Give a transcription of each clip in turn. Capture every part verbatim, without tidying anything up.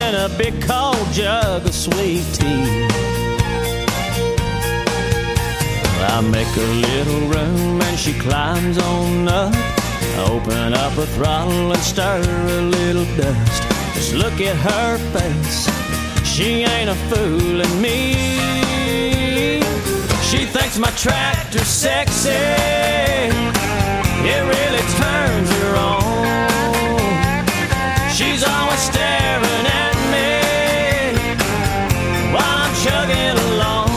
and a big cold jug of sweet tea. I make a little room and she climbs on up. Open up a throttle and stir a little dust. Just look at her face, she ain't a fooling me. She thinks my tractor's sexy, it really turns her on. She's always staring at me while I'm chugging along.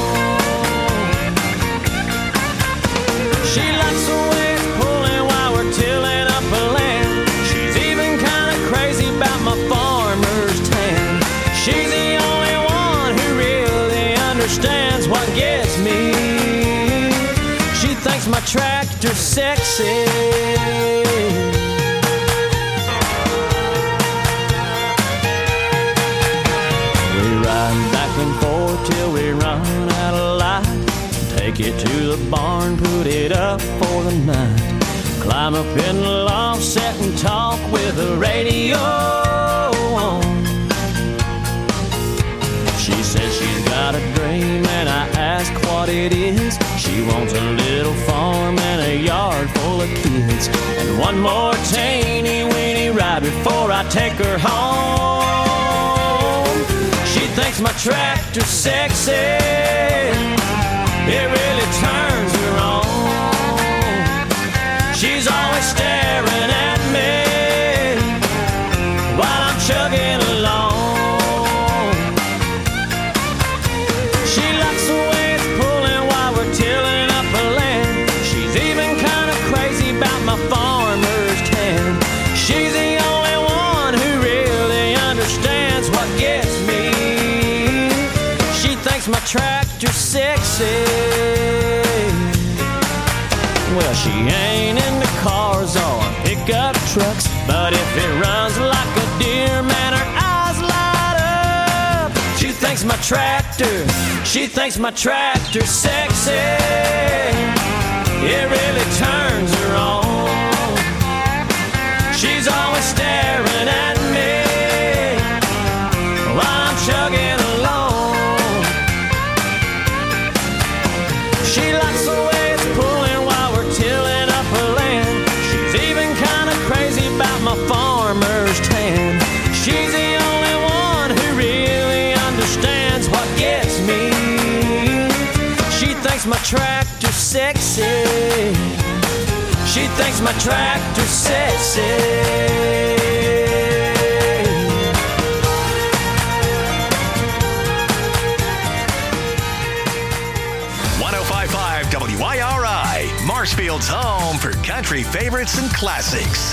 She likes the way it's pulling while we're tilling up a land. She's even kind of crazy about my farmer's tan. She's the only one who really understands what gets me. She thinks my tractor's sexy. We ride back and forth till we run out of light. Take it to the barn, put it up for the night. Climb up in the loft, sit and talk with the radio on. She says she's got a dream and I ask what it is. She wants a little farm and a yard full of kids, and one more teeny weeny ride before I take her home. She thinks my tractor's sexy, it really turns her on. She's always staring at me while I'm chugging along. She likes the way it's pulling while we're tilling up a land. She's even kind of crazy about my farmer's tan. She's the only one who really understands what gets me. She thinks my tractor's sexy. Well, she ain't into cars or pickup trucks, but if it runs like a deer, man, her eyes light up. She thinks my tractor, she thinks my tractor's sexy. It really turns her on. She's always staring at me while I'm chugging along. She likes the way it's pulling while we're tilling up her land. She's even kind of crazy about my farmer's tan. She's the only one who really understands what gets me. She thinks my tractor's sexy. She thinks my tractor's sexy. W I R I, Marshfield's home for country favorites and classics.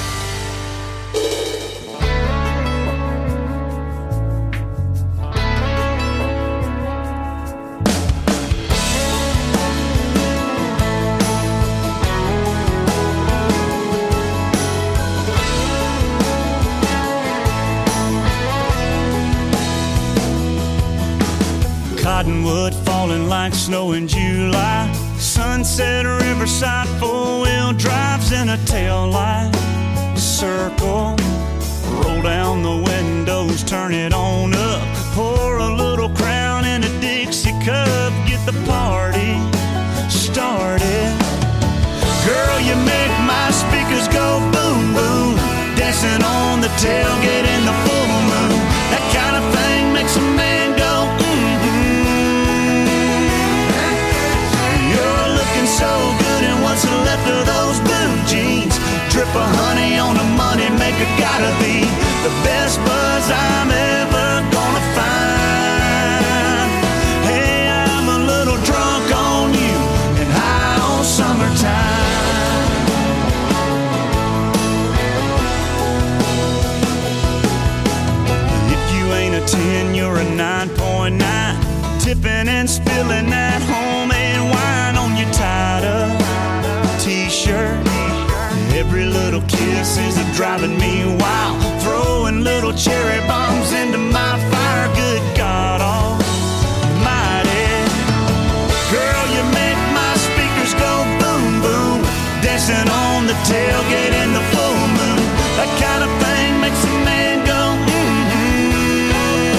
Cottonwood falling like snow in July. Sunset Riverside, four-wheel drives in a tail light. Circle, roll down the windows, turn it on up. Pour a little Crown in a Dixie cup, get the party started. Girl, you make my speakers go boom, boom. Dancing on the tailgate in the full moon. That kind of thing makes a man go so good, and what's left of those blue jeans? Drip of honey on the money maker, gotta be the best buzz I'm ever gonna find. Hey, I'm a little drunk on you and high on summertime. If you ain't a ten, you're a nine point nine. Tipping and spilling that homemade wine on your tied-up t-shirt. Every little kiss is driving me wild. Throwing little cherry bombs into my fire. Good God almighty. Girl, you make my speakers go boom, boom. Dancing on the tailgate in the full moon. That kind of thing makes a man go mm-hmm.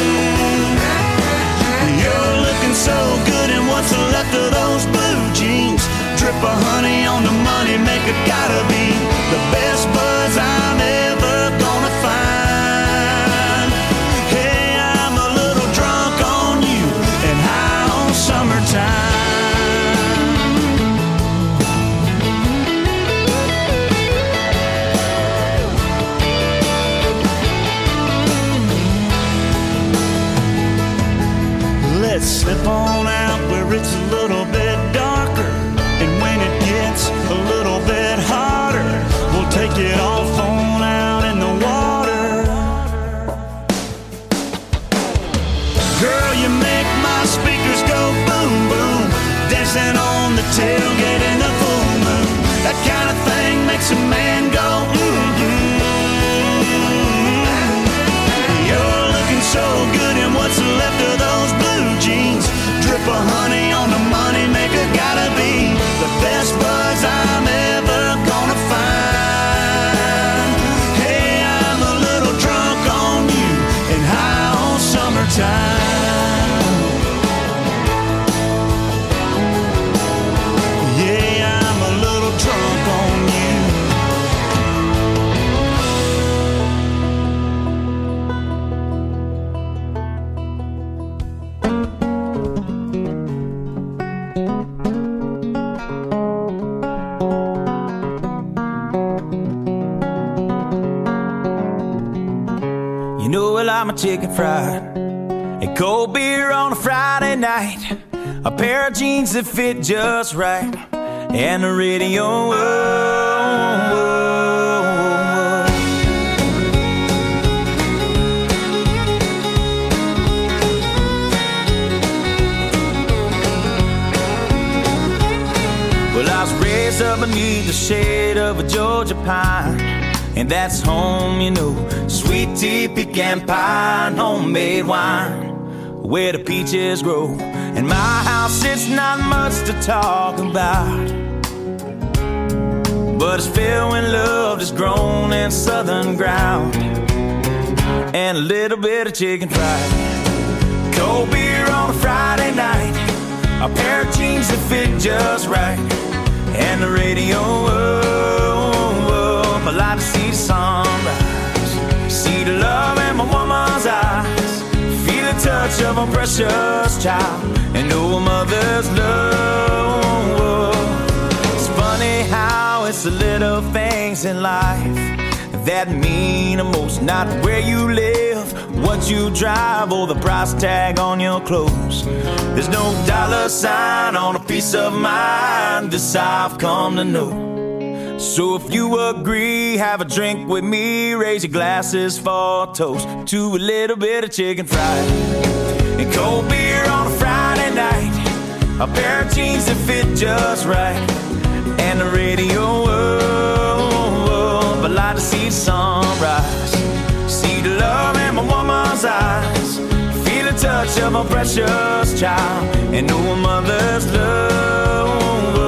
left of those blue jeans. Drip of honey on the money maker, gotta be the best buzz I'm ever gonna find. Hey, I'm a little drunk on you and high on summertime. Let's slip on out where it's a little bit darker, and when it gets a little bit hotter, we'll take it off on out in the water. Girl, you make my speakers go boom boom, dancing on the tailgate in the full moon. That kind of thing makes a man go mm-hmm. You're looking so good in what's left of those blue jeans. Drip of honey on the money maker, gotta be the best buzz I'm ever gonna find. Hey, I'm a little drunk on you and high on summertime. Yeah, I'm a little drunk on you. You know I like my chicken fried and cold beer on a Friday night, a pair of jeans that fit just right, and the radio. Whoa, whoa, whoa. Well, I was raised up beneath the shade of a Georgia pine, and that's home, you know. Sweet tea, pecan pie, and homemade wine, where the peaches grow. In my house, it's not much to talk about, but it's filled with love that's grown in southern ground, and a little bit of chicken fried. Cold beer on a Friday night, a pair of jeans that fit just right, and the radio up. I like to see the sunrise, see the love in my woman's eyes, feel the touch of a precious child, and know a mother's love. It's funny how it's the little things in life that mean the most. Not where you live, what you drive, or the price tag on your clothes. There's no dollar sign on a peace of mind, this I've come to know. So if you agree, have a drink with me, raise your glasses for a toast to a little bit of chicken fried and cold beer on a Friday night, a pair of jeans that fit just right, and the radio up. I like to see the sunrise, see the love in my woman's eyes, feel the touch of a precious child, and know a mother's love.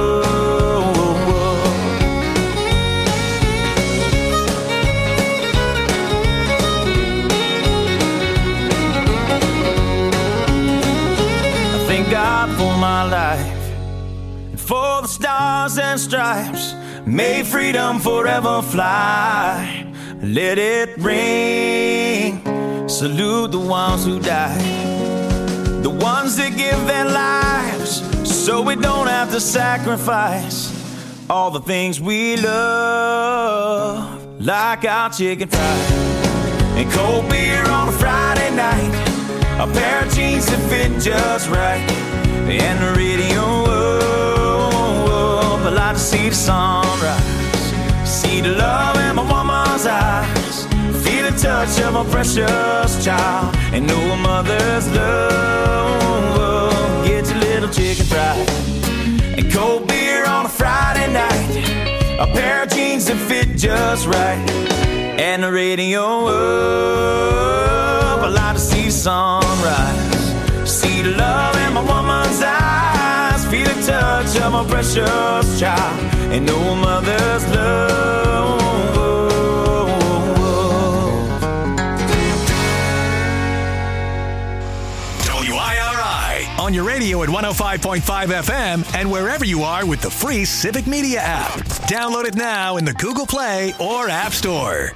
God for my life, and for the stars and stripes, may freedom forever fly. Let it ring, salute the ones who died, the ones that give their lives so we don't have to sacrifice all the things we love, like our chicken fried and cold beer on a Friday night, a pair of jeans that fit just right, and the radio up. I like to see the sunrise, see the love in my woman's eyes, feel the touch of a precious child, and know a mother's love. Get your little chicken fried and cold beer on a Friday night, a pair of jeans that fit just right, and the radio up. I like to see the sunrise, see the love in my woman's eyes, feel the touch of a precious child, and know a mother's love. W I R I, I on your radio at one oh five point five F M and wherever you are with the free Civic Media app. Download it now in the Google Play or App Store.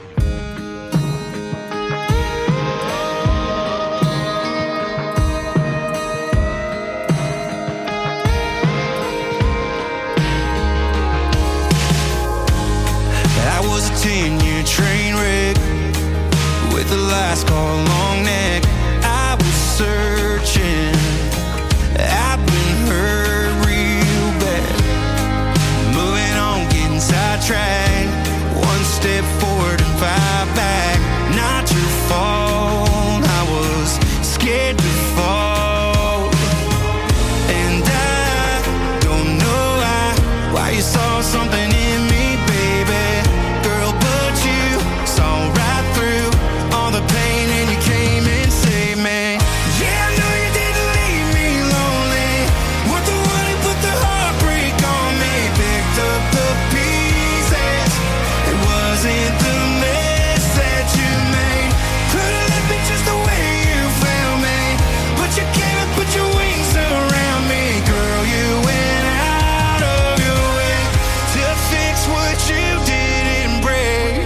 I was a ten-year train wreck with a last call long neck. I was searching, I've been hurt real bad. Moving on, getting sidetracked. One step forward and five back. Not your fault, I was scared to fall. And I don't know why, why you saw something in me, baby. Girl, but you saw right through all the pain and you came and saved me. Yeah, I know you didn't leave me lonely. Weren't the one who put the heartbreak on me. Picked up the pieces. It wasn't the mess that you made. Could've left me just the way you found me. But you came and put your wings around me. Girl, you went out of your way to fix what you didn't break.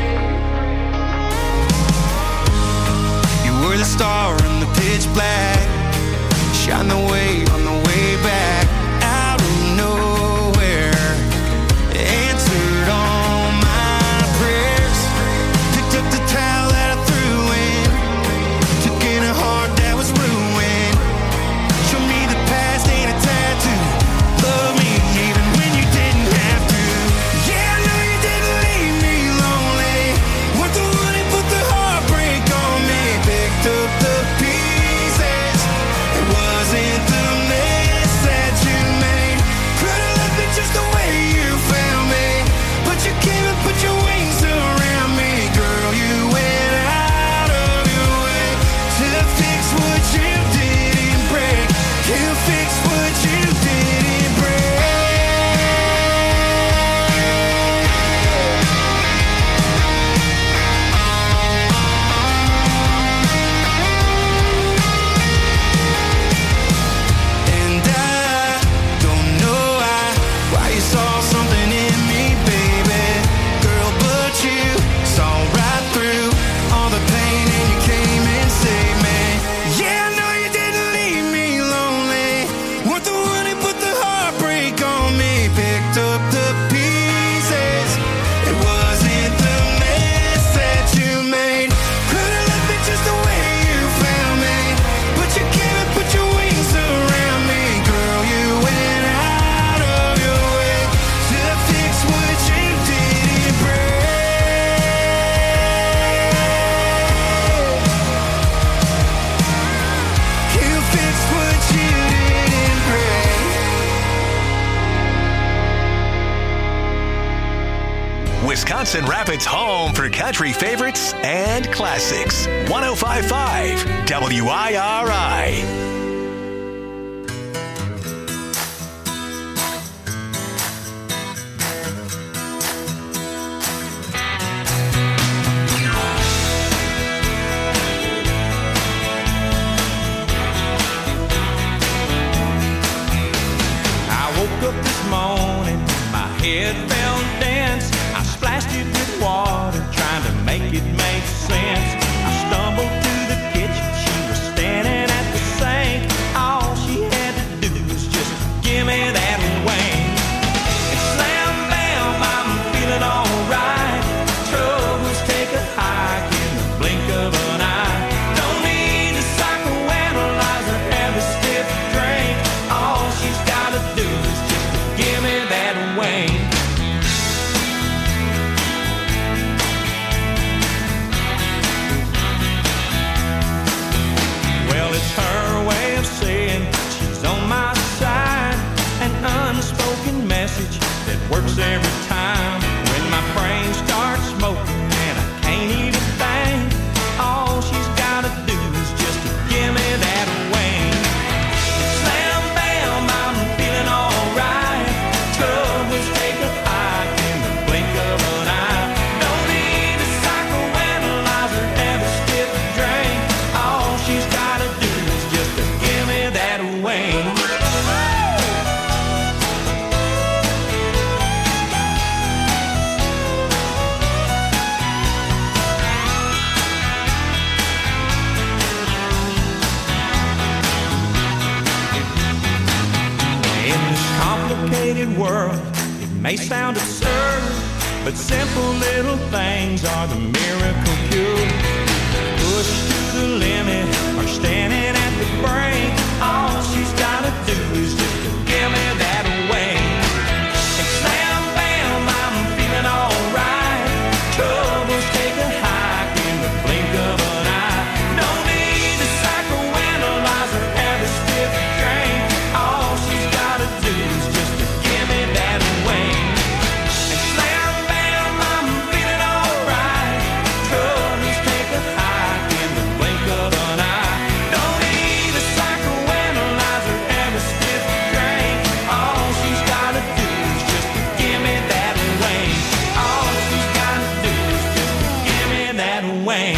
You were the star in the pitch black. Shine the way on the way back. Out of nowhere, answered all my prayers. Picked up the towel that I threw in. Took in a heart that was ruined. Showed me the past ain't a tattoo. Love me even when you didn't have to. Yeah, I know you didn't leave me lonely. Weren't the one who put the heartbreak on me. Picked up the pieces. It wasn't the mess that you made. Could've left me just the way you found me. But you came and put your wings around me. Girl, you went out of your way to fix what you didn't break. You fix what you didn't break. And I don't know why, why you saw something in me, baby. Girl, but you saw right through all the pain and you came and saved me. Yeah, I know you didn't leave me lonely. Weren't the one who put the heartbreak on me. Picked up the pieces. It wasn't the mess that you made. Could've left me just the way you found me. But you came and put your wings around me. Girl, you went out of your way to fix what you didn't break. You fixed what you didn't break. Wisconsin Rapids' home for country favorites and classics. one oh five point five W I R I. I woke up this morning, my head felt dense. I splashed it with water, trying to make it make sense. I stumbled to the kitchen, she was standing at the sink. complicated world. It may sound absurd, but simple little things are the miracle cure. Pushed to the limit or standing at the brink, all she's gotta do is just to give me that away. And slam, bam, I'm feeling alright. Troubles take a hike in the blink of an eye. No need to psychoanalyze or have a stiff drink. All she's gotta do is just to give me that away. And slam, bam, I'm feeling alright. Troubles take a hike in the blink of an eye. No need to psychoanalyze or have a stiff drink. All she's gotta do is just to give me that away. All she's gotta do is just to give me that away.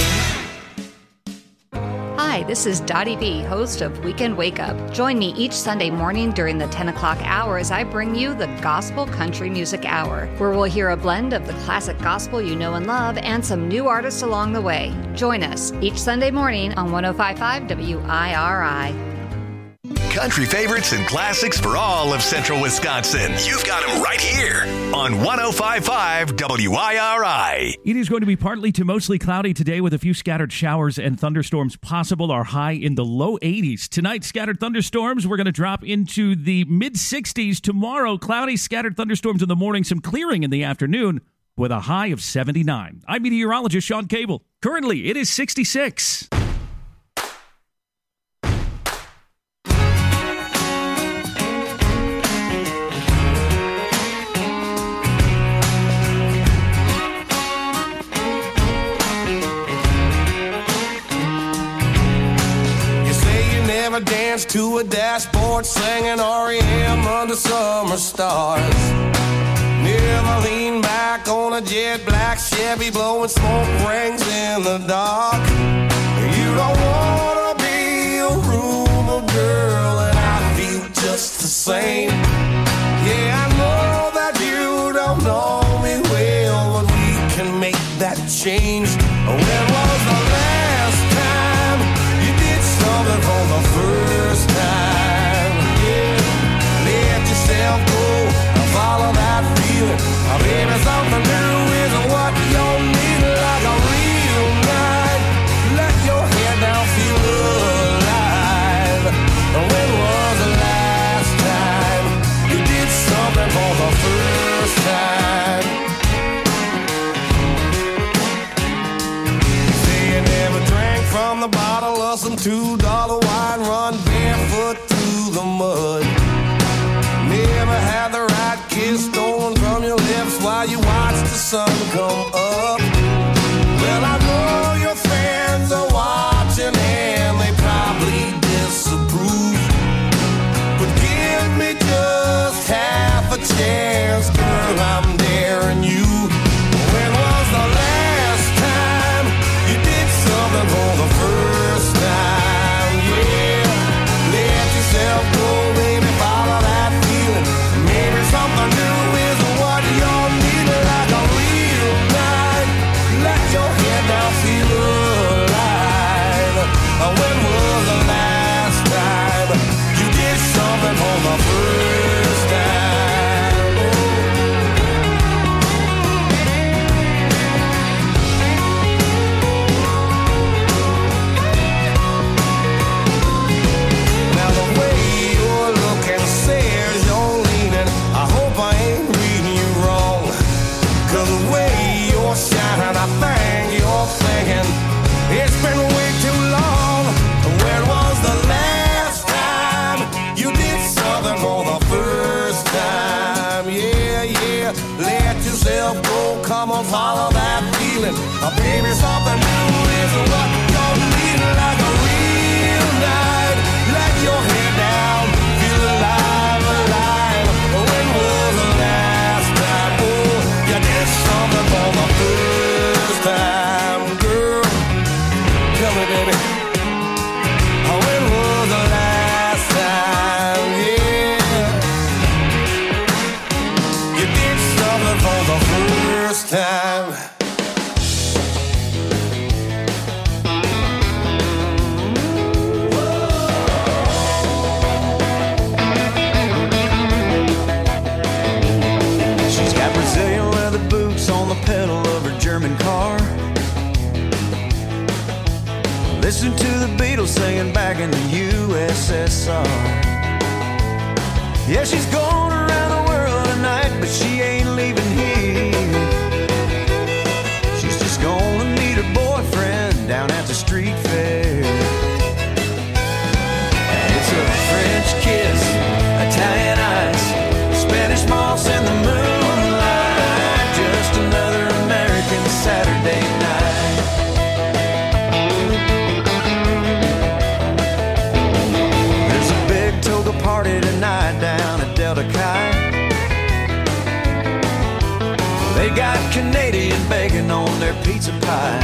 Hi, this is Dottie B, host of Weekend Wake Up. Join me each Sunday morning during the ten o'clock hour as I bring you the Gospel Country Music Hour, where we'll hear a blend of the classic gospel you know and love and some new artists along the way. Join us each Sunday morning on one oh five point five W I R I. Country favorites and classics for all of Central Wisconsin. You've got them right here on one oh five point five W I R I. It is going to be partly to mostly cloudy today with a few scattered showers and thunderstorms possible. Our high in the low eighties. Tonight, scattered thunderstorms. We're going to drop into the mid sixties. Tomorrow, cloudy, scattered thunderstorms in the morning, some clearing in the afternoon with a high of seventy-nine. I'm meteorologist Sean Cable. Currently, it is sixty-six. Dance to a dashboard singing R E M under summer stars. Never lean back on a jet black Chevy blowing smoke rings in the dark. You don't wanna be a rumor girl, and I feel just the same. Yeah, I know that you don't know me well, but we can make that change. When was the last time you did something for the first time? Yeah, let yourself go and follow that feeling. Oh, baby, something new is what you need, like a real night. Let your head down, feel alive. When was the last time you did something for the first time? Say you never drank from the bottle of some two dollar wine, run barefoot through the mud. Never had the right kiss stolen from your lips while you watch the sun come up. Well, I know your friends are watching and they probably disapprove, but give me just half a chance, girl, I'm daring you. When was the last time you did something for the first time? Yeah, let yourself go, baby, follow that feeling. Maybe something new is what you need, like a real night. Let your head down, feel alive. When was the last time you did something for the first time? Oh. Now the way you're looking says you're leaning. I hope I ain't reading you wrong, 'cause the way you're shining, I think you're thinking it's been way too long. When was the last time you did something for the first time? Yeah, yeah, let yourself go, come on, follow that feeling. Uh, baby, something new is what you're needing, like a real night. Let your head down, feel alive, alive. When was the last time, oh, you did something for the first time, girl? Tell me, baby, oh, when was the last time, yeah, you did something for the first time? Beatles singing back in the U S S R. Yeah, she's going around the world tonight, but she ain't leaving here. She's just gonna meet her boyfriend down at the street fair. And it's a French kiss, Italian ice, Spanish moss in the moonlight, just another American Saturday night. There's a big toga party tonight down at Delta Chi. They got Canadian bacon on their pizza pie.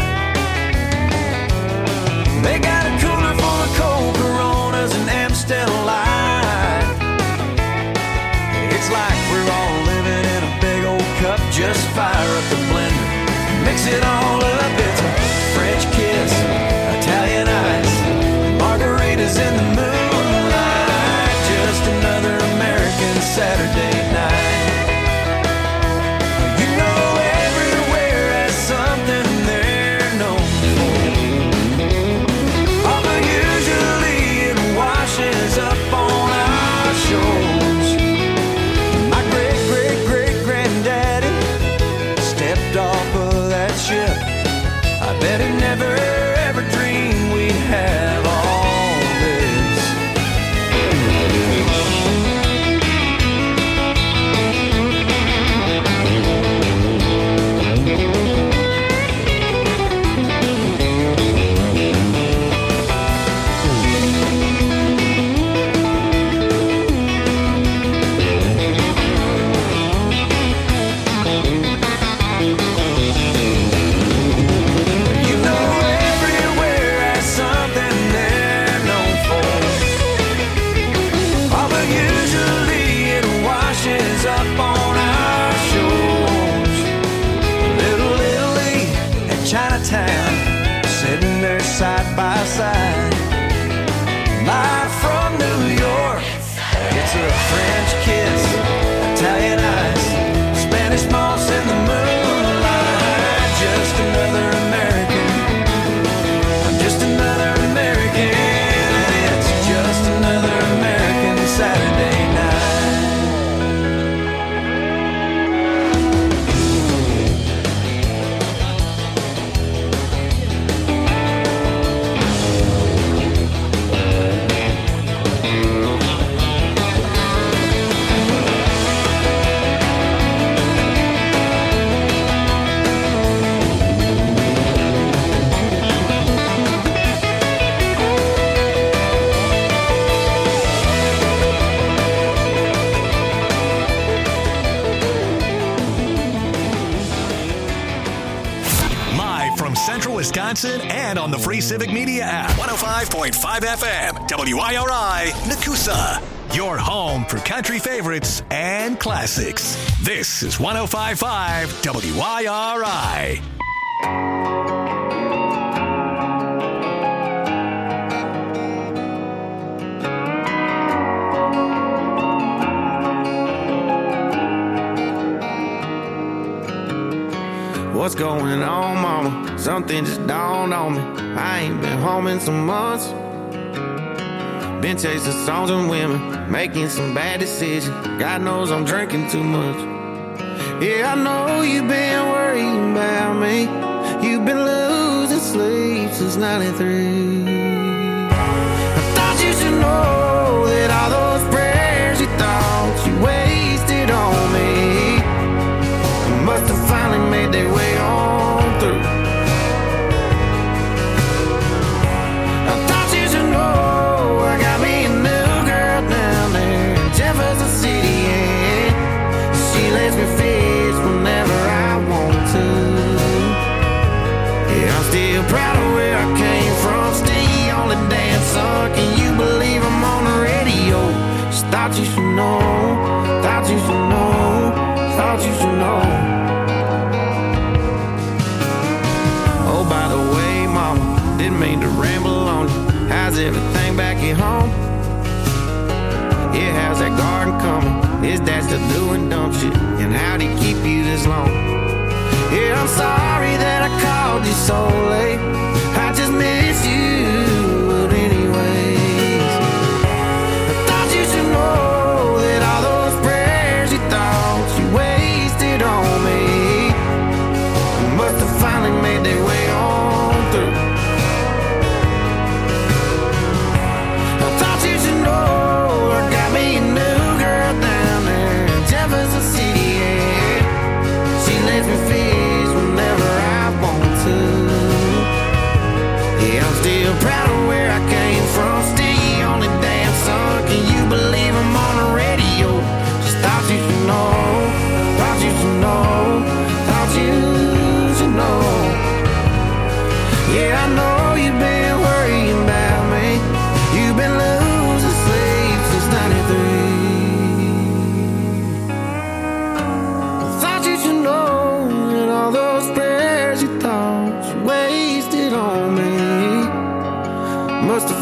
They got a cooler full of cold Coronas and Amstel Light. It's like we're all living in a big old cup. Just fire up the blender, mix it all up. It's a French kiss, Italian ice, margaritas in the moonlight, just another American Saturday night. You know everywhere has something they're known for, although usually it washes up on our shores. My great, great, great granddaddy stepped off of that ship. I bet he never ever dreamed we'd have all this. You know everywhere has something they're known for, although usually it washes up on our shores. Little Italy and Chinatown, sitting there side by side. Live from New York, it's a French kiss, Italian ice, Spanish moss in the moonlight, just another American. I'm just another American, and it's just another American Saturday night. Live from Central Wisconsin and on the free Civic Media app. one oh five point five F M, W I R I, Nakusa. Your home for country favorites and classics. This is one oh five point five W I R I. What's going on, mama? Something just dawned on me. I ain't been home in some months. Been chasing songs and women, making some bad decisions. God knows I'm drinking too much. Yeah, I know you've been worrying about me. You've been losing sleep since ninety-three. I thought you should know that all those prayers you thought you wasted on me must have finally made their way on through. I thought you should know I got me a new girl down there in Jefferson City, and she lets me fish whenever I want to. Yeah, I'm still proud of where I came from. Still the only damn son. Can you believe I'm on the radio? Just thought you should know. Thought you should know. Thought you should know. Oh, by the way, mama, didn't mean to ramble on you. How's everything back at home? Yeah, how's that garden coming? Is dad still doing dumb shit? And how'd he keep you this long? Yeah, I'm sorry that I called you so late. I just miss you, but it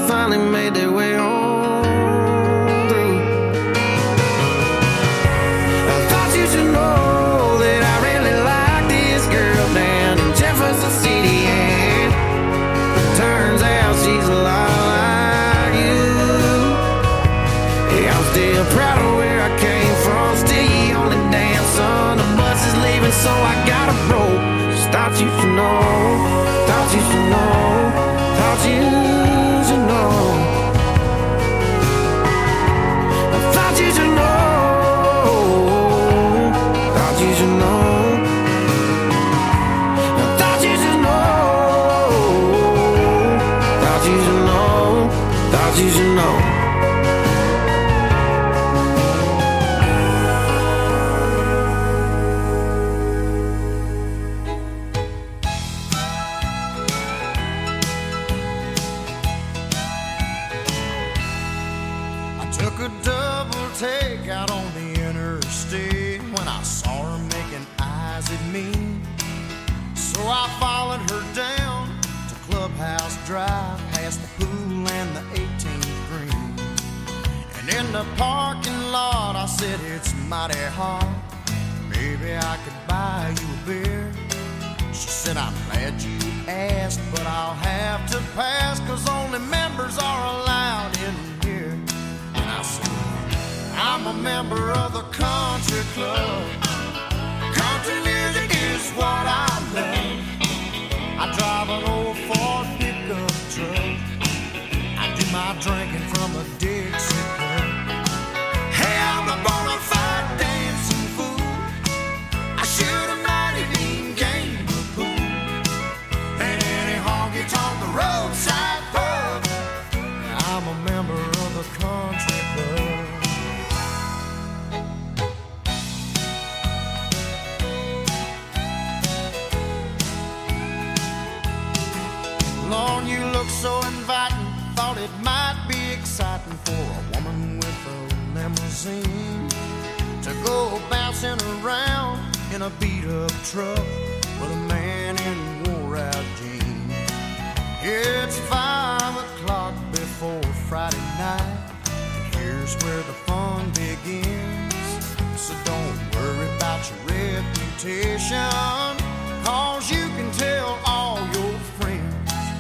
finally made their way on through. I thought you should know that I really like this girl down in Jefferson City, and turns out she's a lot like you. Yeah, I'm still proud of where I came from, still you only damn son. The bus is leaving, so I gotta roll. Just thought you should know, thought you should know, thought you should know. I thought you should know, thought you should know. I thought you should know, thought you should know, thought you should know. Took a double take out on the interstate when I saw her making eyes at me. So I followed her down to Clubhouse Drive, past the pool and the eighteenth green. And in the parking lot I said, it's mighty hot, maybe I could buy you a beer. She said, I'm glad you asked, but I'll have to pass, 'cause only members are allowed in here. I said, I'm a member of the country club. Country music is what I love. I drive an old Ford pickup truck. I do my drinking from a Dixie cup. Hey, I'm a bona fide dancing fool. I shoot a mighty mean game of pool. And any honky tonk the roadside pub. I'm a member of the country club. Lord, you look so inviting. Thought it might be exciting for a woman with a limousine to go bouncing around in a beat-up truck with a man in wore-out jeans. It's five o'clock before Friday night, and here's where the fun begins. So don't worry about your reputation, 'cause you can tell all your friends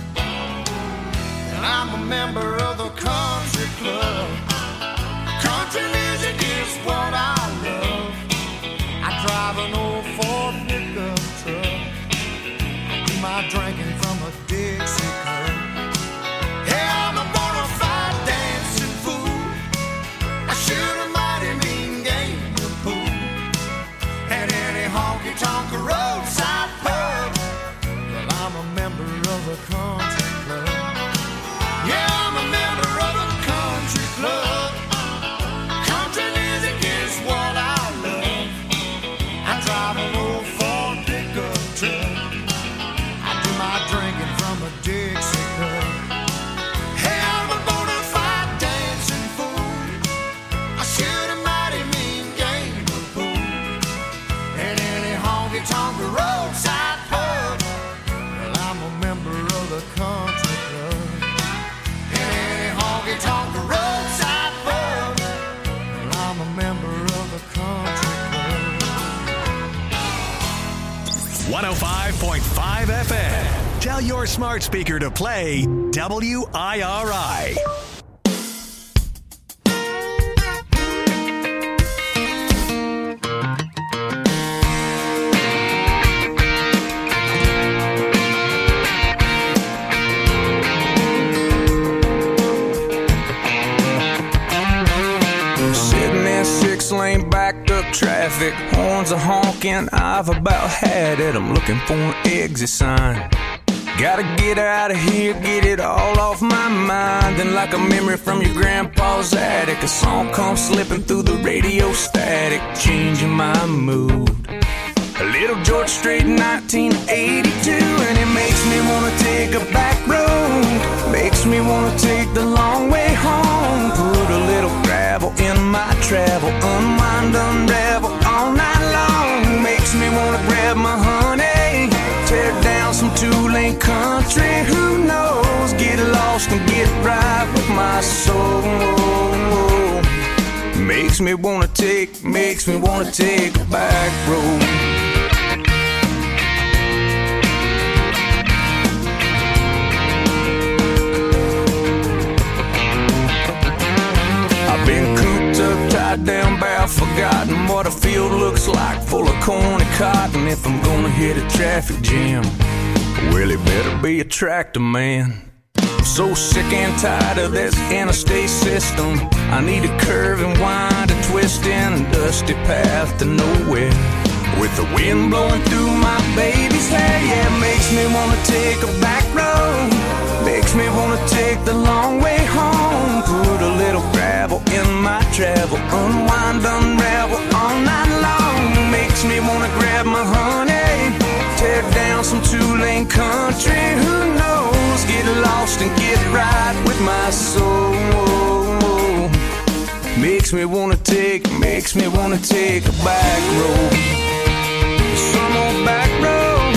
that I'm a member of the country club. Country music is what I love. I drive an old Ford pickup truck. I do my drinking from a Dixie cup. Hey, I'm a bona fide dancing fool. I shoot a mighty mean game of pool. At any honky tonk roadside pub. Well, I'm a member of the country club. Yeah, I'm a member of the country club. Country music is what I love. I drive an old Ford pickup truck. I do my drinking from a Dixie cup. Hey, I'm a bona fide dancing fool. I shoot a mighty mean game of pool. And any honky tonk roadside pub. Well, I'm a member of the country club. And any honky tonk roadside pub. Well, I'm a member of the country club. one oh five point five F M. Tell your smart speaker to play W I R I. Sitting in six lane backed up traffic, horns are honking, I've about had it. I'm looking for an exit sign. Gotta get out of here, get it all off my mind. Then like a memory from your grandpa's attic, a song comes slipping through the radio static, changing my mood. A little George Strait nineteen eighty-two, and it makes me wanna take a back road, makes me wanna take the long way home. Put a little gravel in my travel, unwind, unravel all night long. Makes me wanna grab my honey, tear down some two-lane country, who knows, get lost and get right my soul. Makes me wanna take, makes me wanna take a back road. I've been cooped up, tied down, bound, forgotten what a field looks like, full of corn and cotton. If I'm gonna hit a traffic jam, well, it better be a tractor man. I'm so sick and tired of this interstate system. I need a curve and wind, a twist in a dusty path to nowhere. With the wind blowing through my baby's hair, yeah, it makes me wanna take a back road. Makes me wanna take the long way home. Put a little gravel in my travel, unwind, unravel all night long. Makes me wanna grab my honey, tear down some two-lane country. Who knows? Get lost and get right with my soul. Makes me wanna take, makes me wanna take a back road. Some old back road.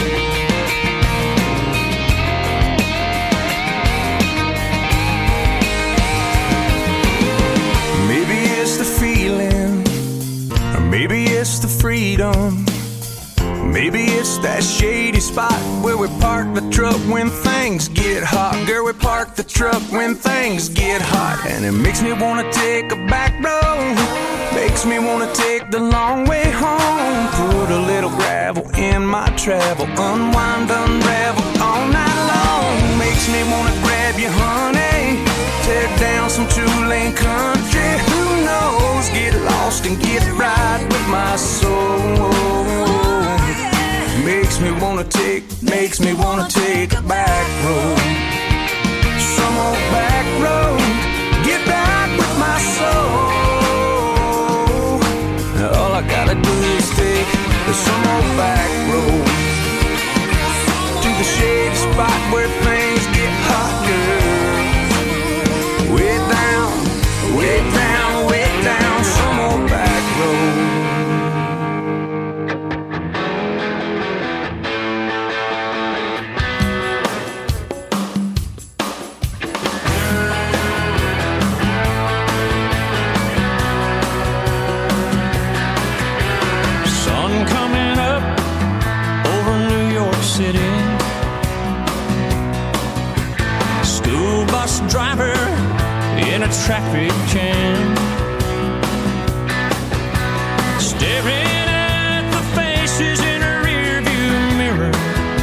Maybe it's the feeling, or maybe it's the freedom. Maybe it's that shady spot where we park the truck when things get hot. Girl, we park the truck when things get hot. And it makes me wanna take a back road. Makes me wanna take the long way home. Put a little gravel in my travel, unwind, unravel all night long. Makes me wanna grab you, honey, tear down some two-lane country. Who knows? Get lost and get right with my soul. Makes me wanna take, makes me wanna take a back road. Some old back road, get back with my soul. All I gotta do is take some old back road to the shady spot where things get hot, girl. Way down, way down, way down, some old back road. Driver in a traffic jam, staring at the faces in a rearview mirror,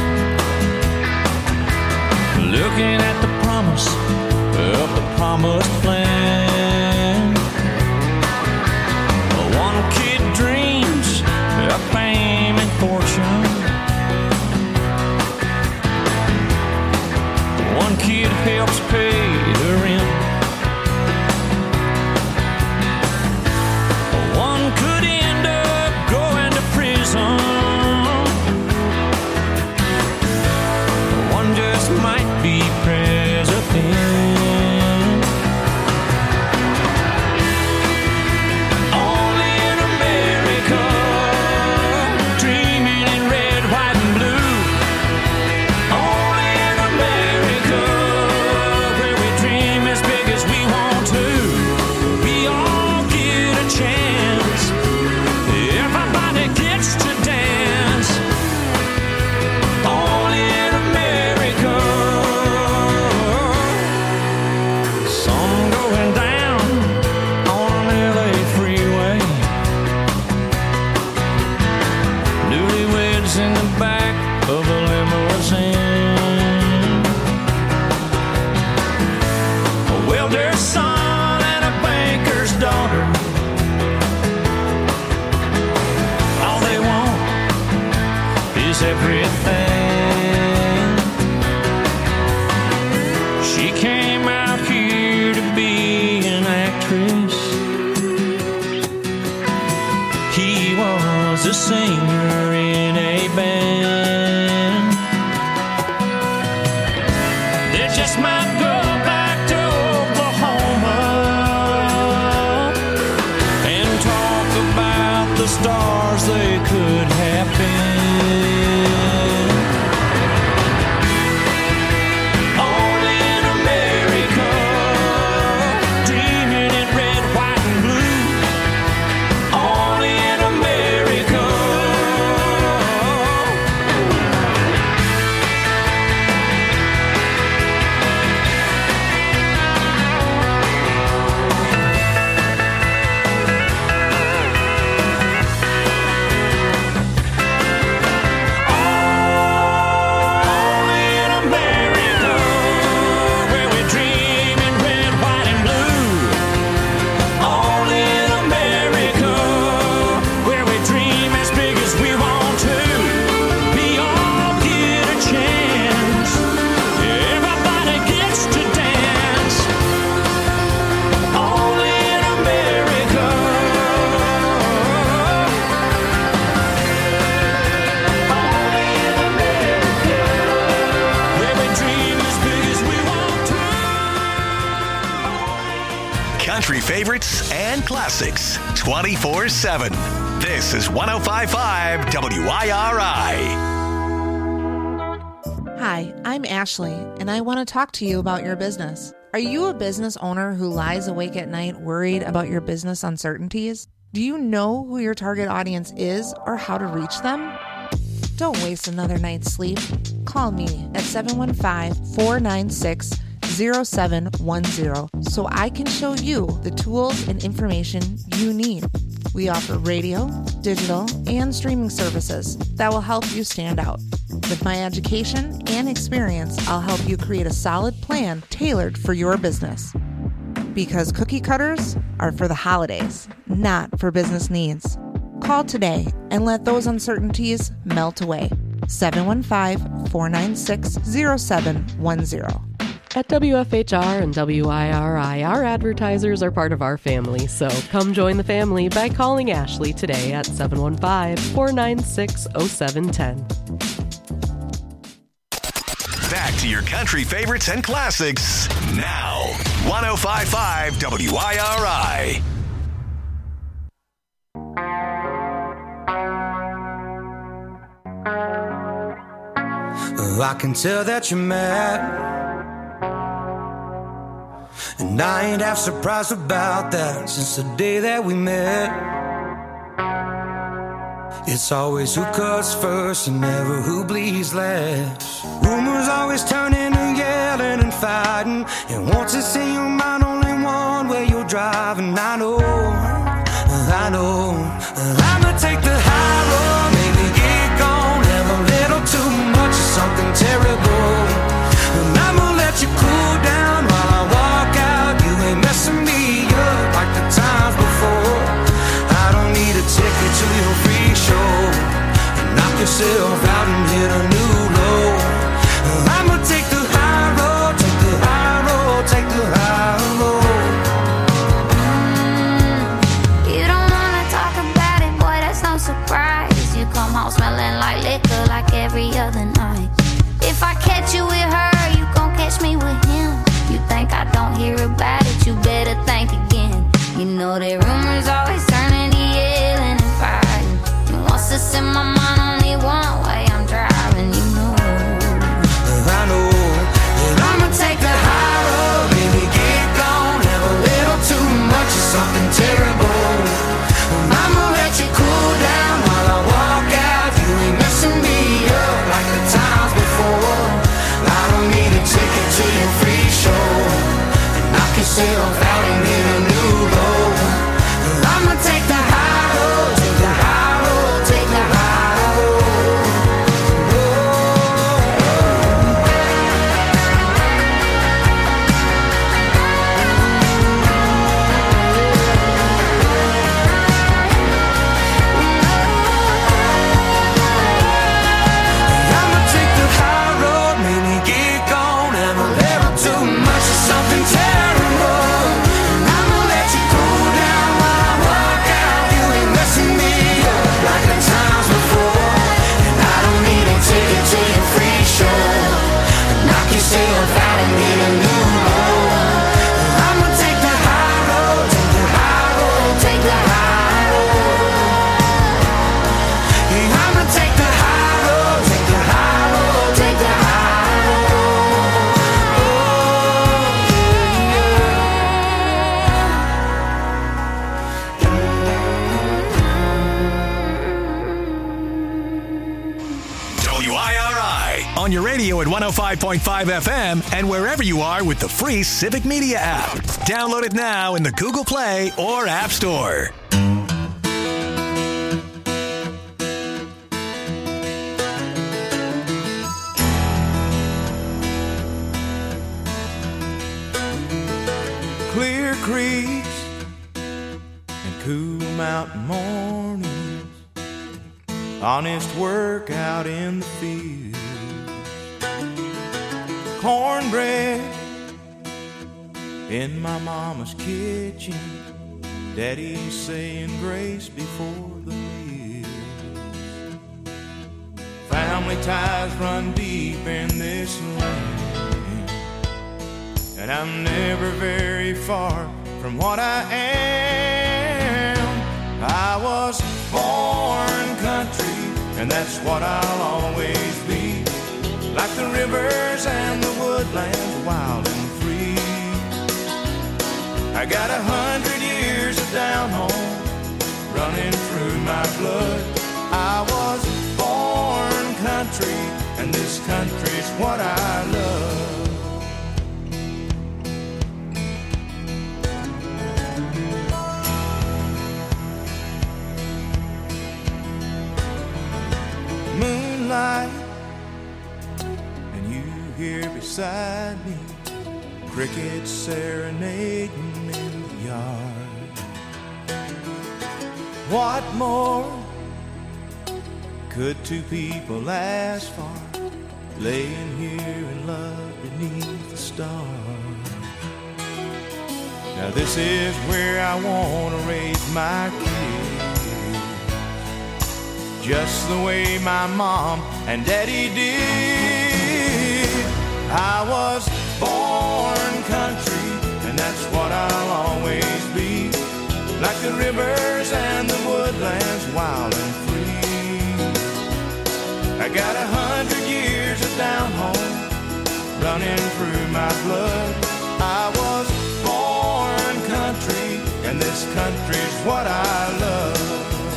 looking at the promise of the promised plan. One kid dreams of fame and fortune, one kid helps pay the rent. One could end up going to prison. One just might be president. Only in America, dreaming in red, white, and blue. Only in America, where we dream as big as we want to. We all get a chance. Everybody gets to dance. Only in America. Sun going down on an L A freeway. Newlyweds in the back of a limousine. A welder's son and a banker's daughter. All they want is everything. She came out here to be an actress. He was a singer in a band. They just might go back to Oklahoma and talk about the stars they could have been. country favorites and classics twenty-four seven. This is one oh five point five W I R I. Hi, I'm Ashley, and I want to talk to you about your business. Are you a business owner who lies awake at night worried about your business uncertainties? Do you know who your target audience is or how to reach them? Don't waste another night's sleep. Call me at seven one five, four nine six, zero seven one zero so I can show you the tools and information you need. We offer radio, digital, and streaming services that will help you stand out. With my education and experience, I'll help you create a solid plan tailored for your business. Because cookie cutters are for the holidays, not for business needs. Call today and let those uncertainties melt away. seven one five, four nine six, zero seven one zero. At W F H R and W I R I, our advertisers are part of our family, so come join the family by calling Ashley today at seven one five, four nine six, zero seven one zero. Back to your country favorites and classics now. one oh five point five W I R I. I can tell that you're mad, and I ain't half surprised about that since the day that we met. It's always who cuts first and never who bleeds last. Rumors always turn into yelling and fighting, and once it's in your mind, only one way you're driving. I know, I know, I'ma take the high road, maybe get gone, have a little too much of something terrible, and I'ma let you cool down while I walk out. You ain't messing me up like the times before. I don't need a ticket to your free show. Knock yourself out and hit a new low. I'ma take the high road, take the high road, take the high road. You don't wanna talk about it, boy, that's no surprise. You come home smelling like liquor like every other night. If I catch you with her, you gon' catch me with him. You think I don't hear about it, you better think again. You know that rumors always turn into yelling and fighting, and once it's in my mind, only one way I'm driving, you know. I know that I'ma take the high road, baby, get gone, have a little too much of something terrible. I'ma let you cool down while I walk out. You ain't messing me up like the times before. I don't need a ticket to your free show, and knock yourself out and hit a new low. I'ma take the high road, take the high road, take the high road. I'ma take the high road, maybe get gone, have a little too much of something terrible. I'ma let you cool down while I walk out. You ain't messing me up like the times before, and I don't need a ticket to your free show. Knock yourself out and hit a new low. I'ma take the high road, take the high road, take the high road. Yeah, I'ma take the high road, take the high road, take the high road. W I R I. On your radio at one oh five point five F M and wherever you are with the free Civic Media app. Download it now in the Google Play or App Store. Clear creeks and cool mountain mornings, honest work out in the field, cornbread in my mama's kitchen, daddy saying grace before the meal. Family ties run deep in this land, and I'm never very far from what I am. I was born country, and that's what I'll always be. Like the rivers and the woodlands, wild and free. I got a hundred years of down home running through my blood. I was born country, and this country's what I love. Moonlight, and you here beside me, crickets serenading in the yard. What more could two people ask for, laying here in love beneath the stars? Now this is where I want to raise my kids, just the way my mom and daddy did. I was born country, and that's what I'll always be. Like the rivers and the woodlands, wild and free. I got a hundred years of down home running through my blood. I was born country, and this country's what I love.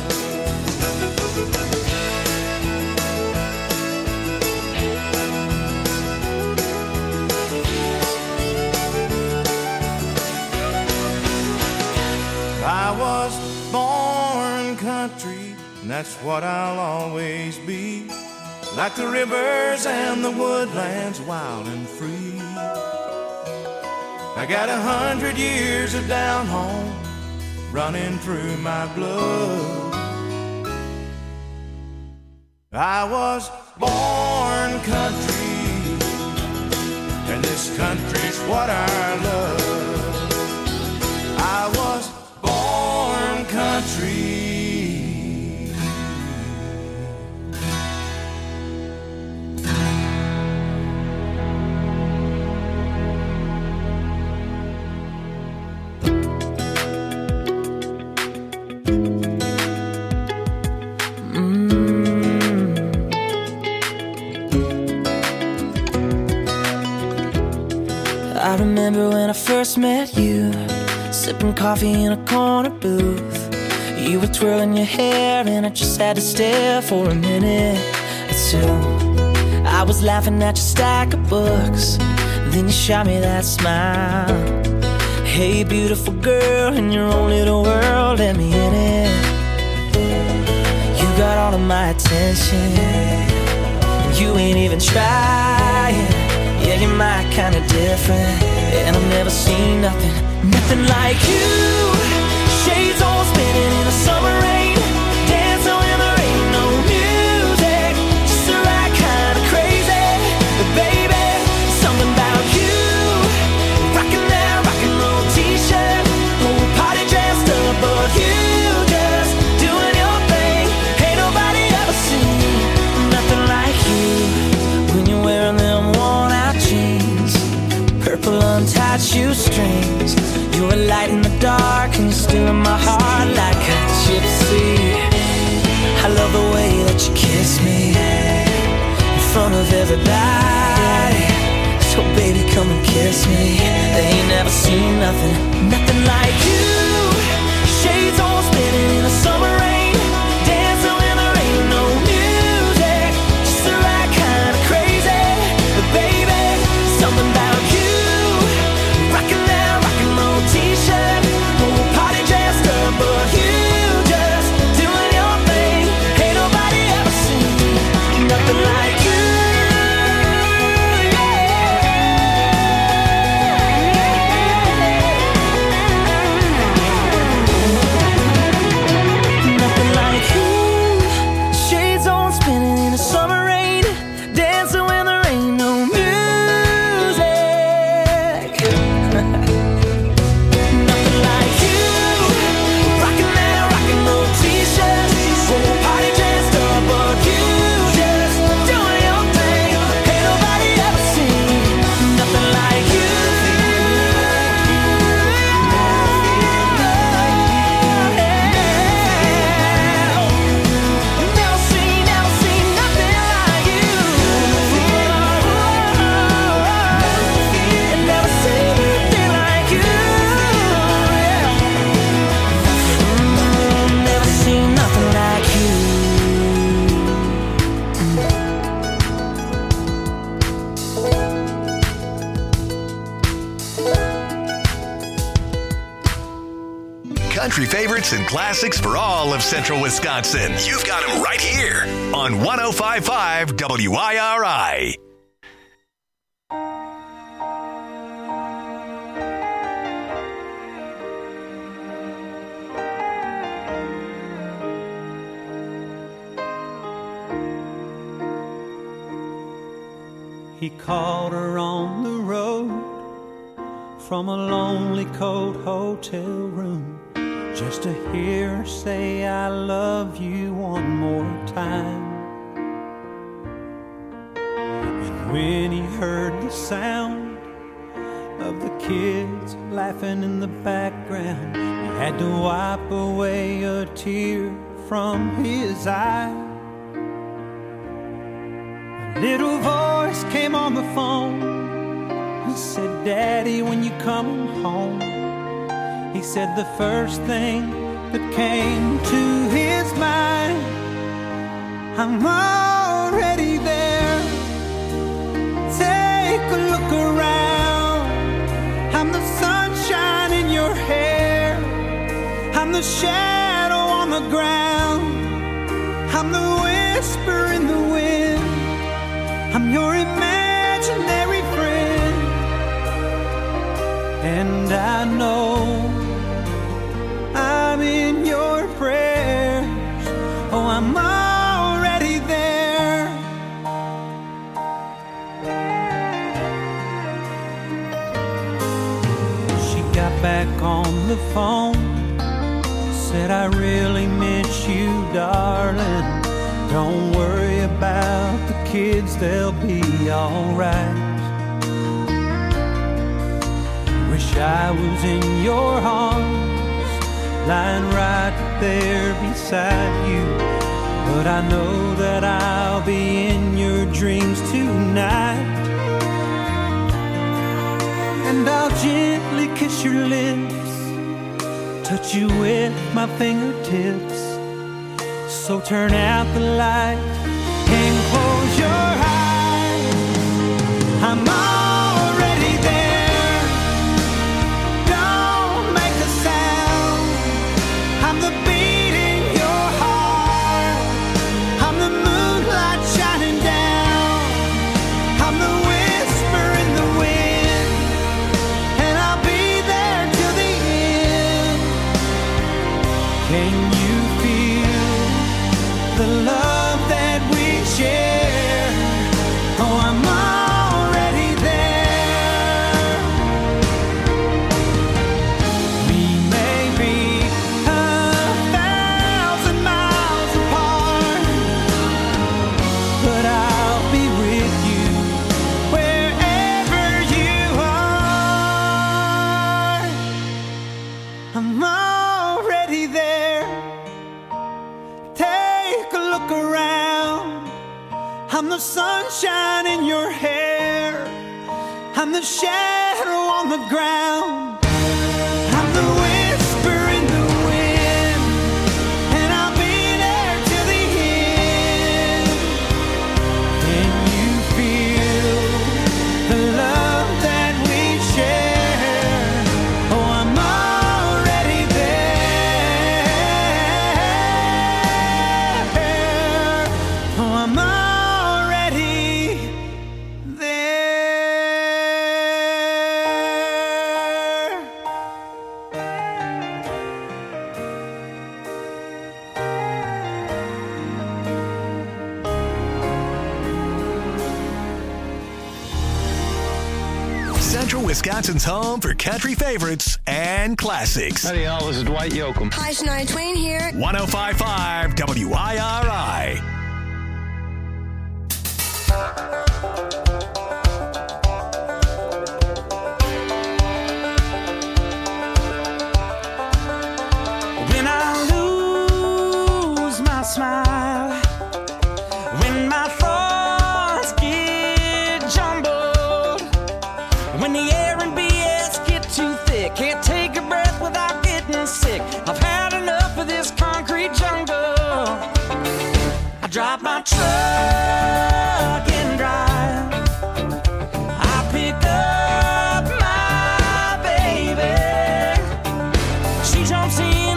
I was born country, and that's what I'll always be. Like the rivers and the woodlands, wild and free. I got a hundred years of down home running through my blood. I was born country, and this country's what I love. I was born country. I remember when I first met you, sipping coffee in a corner booth. You were twirling your hair and I just had to stare for a minute or two. I was laughing at your stack of books, then you shot me that smile. Hey beautiful girl, in your own little world, let me in it. You got all of my attention, you ain't even trying. Yeah, you're my kind of different, and I've never seen nothing, nothing like you. Shades all spinning in the summer rain, dancing when there ain't no music, just the right kind of crazy. But baby, something about you, rocking that rock and roll t-shirt, whole party dressed up, but you just doing your thing. Ain't nobody ever seen nothing like you. When you're wearing them worn out jeans, purple untied shoestrings, you're a light in the dark and you're still in my heart like a gypsy. I love the way that you kiss me in front of everybody. So baby, come and kiss me. They ain't never seen nothing, nothing like you. Shades all spinning in the summer rain, dancing when there ain't no music, just the right kind of crazy. But baby, something about you, rocking that rock and roll t-shirt, whole party dressed up, but you just doing your thing. Ain't nobody ever seen nothing like you. Yeah. Country favorites and classics for all of central Wisconsin. You've got them right here on one oh five point five W I R I. He called her on the road from a lonely, cold hotel room just to hear her say, I love you one more time. And when he heard the sound of the kids laughing in the background, he had to wipe away a tear from his eye. A little voice came on the phone. He said, Daddy, when you coming home? He said the first thing that came to his mind, I'm already there. Take a look around. I'm the sunshine in your hair. I'm the shadow on the ground. I'm the whisper in the wind. I'm your imaginary friend. And I know I'm in your prayers. Oh, I'm already there. She got back on the phone, said, I really miss you, darling. Don't worry about the kids, they'll be alright. Wish I was in your arms, lying right there beside you. But I know that I'll be in your dreams tonight. And I'll gently kiss your lips, touch you with my fingertips. So turn out the light and close your eyes. I'm already there. Don't make a sound. I'm the beat in your heart. I'm the moonlight shining down. I'm the whisper in the wind. And I'll be there till the end. Can you feel the love that we share? Oh, I'm already there. We may be a thousand miles apart, but I'll be with you wherever you are. I'm already there. Take a look around. I'm the sunshine in your hair. I'm the shadow on the ground. I'm the whisper in the wind. And I'll be there till the end. Can you feel the love that we share? Oh, I'm already there. Oh, I'm already there. Central Wisconsin's home for country favorites and classics. Howdy, y'all. This is Dwight Yoakam. Hi, Shania Twain here. one oh five point five W I R I. When I lose my smile, when my thoughts get jumbled, when the air and B S get too thick, can't take a breath without getting sick. I've had enough of this concrete jungle. I drop my truck and drive. I pick up my baby. She jumps in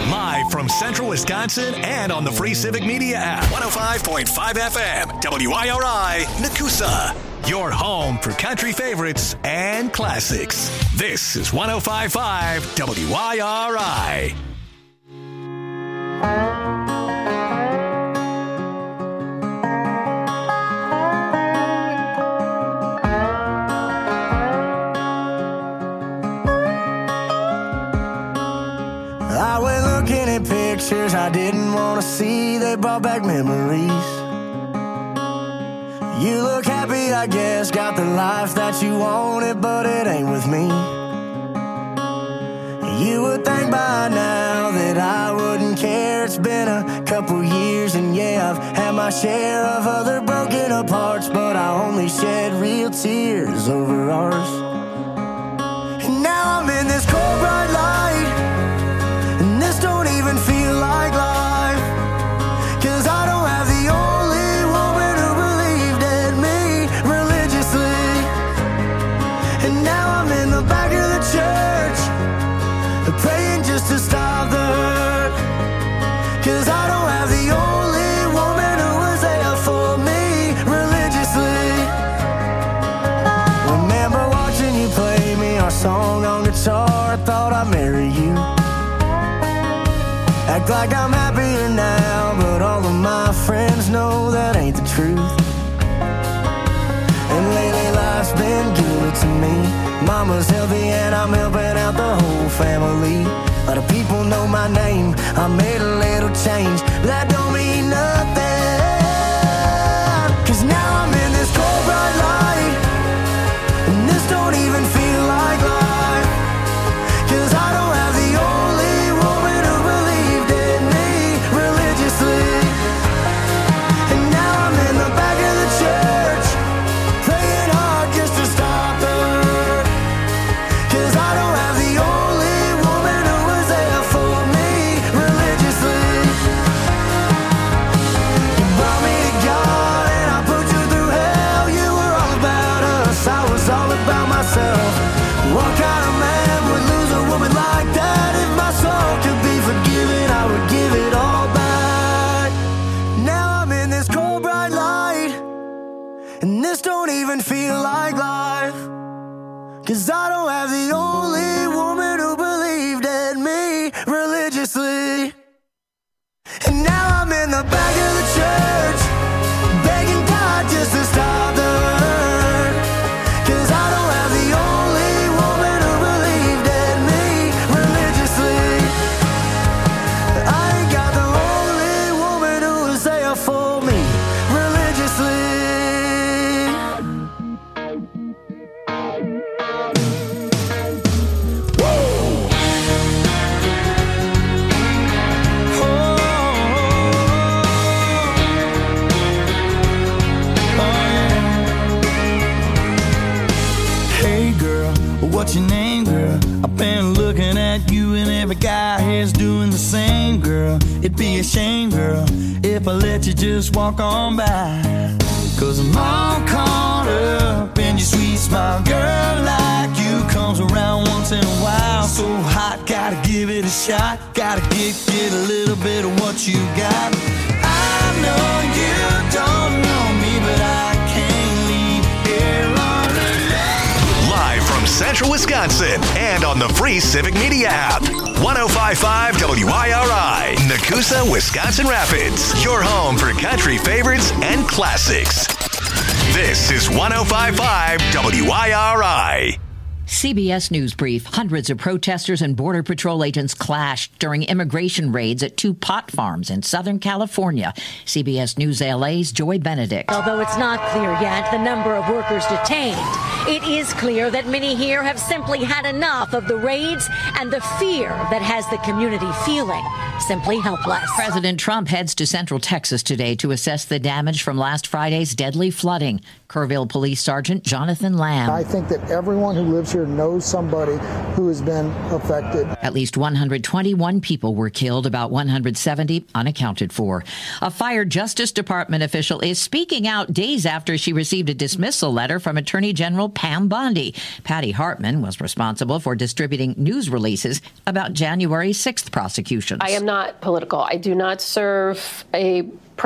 Live from Central Wisconsin and on the Free Civic Media app. one oh five point five F M, W I R I, Nakusa. Your home for country favorites and classics. This is one oh five point five W I R I. I went looking at pictures I didn't want to see. They brought back memories. You look happy, I guess, got the life that you wanted, but it ain't with me. You would think by now that I wouldn't care. It's been a couple years, and yeah, I've had my share of other broken apart, but I only shed real tears over ours. And now I'm in this cold bright light, and this don't even feel like life, 'cause I don't have the only woman who believed in me religiously. And now I'm in the back of the church, praying just to stop the hurt, 'cause I don't have the only woman who was there for me religiously. Remember watching you play me our song on guitar, I thought I'd marry you. Act like I'm happier now, but all of my friends know that ain't the truth. And lately life's been good to me. Mama's healthy and I'm helping out the whole family. A lot of people know my name, I made a little change, but that don't mean nothing. 'Cause now I'm in this cold bright light, and this don't even feel like life, 'cause I don't have the only woman who believed in me religiously. And now I'm in the back of the church, praying hard just to stop the hurt, 'cause I don't have the only woman who was there for me religiously. You brought me to God and I put you through hell. You were all about us, I was all about myself. What kind of man would lose a woman like that? If my soul could be forgiven, I would give it all back. Now I'm in this cold bright light, and this don't even feel like life, 'cause I don't have the only woman who believed in me religiously. And now I'm in the back of the church, begging God just to stop the hurt, 'cause I don't have the only woman who believed in me religiously. I ain't got the only woman who was there for me religiously. Hey girl, what's your name, girl? I've been looking at you and every guy here's doing the same, girl. It'd be a shame, girl, if I let you just walk on by, 'cause I'm all caught up in your sweet smile. Girl like you comes around once in a while. So hot, gotta give it a shot. Gotta get, get a little bit of what you got. I know you don't know me, but I can't leave here alone. Live from Central Wisconsin and on the Free Civic Media app. one oh five point five W I R I, Nakusa, Wisconsin Rapids. Your home for country favorites and classics. This is one oh five point five W I R I. C B S News Brief. Hundreds of protesters and Border Patrol agents clashed during immigration raids at two pot farms in Southern California. C B S News L A's Joy Benedict. Although it's not clear yet the number of workers detained, it is clear that many here have simply had enough of the raids and the fear that has the community feeling simply helpless. President Trump heads to Central Texas today to assess the damage from last Friday's deadly flooding. Kerrville Police Sergeant Jonathan Lamb. I think that everyone who lives here here knows somebody who has been affected. At least one hundred twenty-one people were killed, about one hundred seventy unaccounted for. A fired Justice Department official is speaking out days after she received a dismissal letter from Attorney General Pam Bondi. Patty Hartman was responsible for distributing news releases about January sixth prosecutions. I am not political. I do not serve a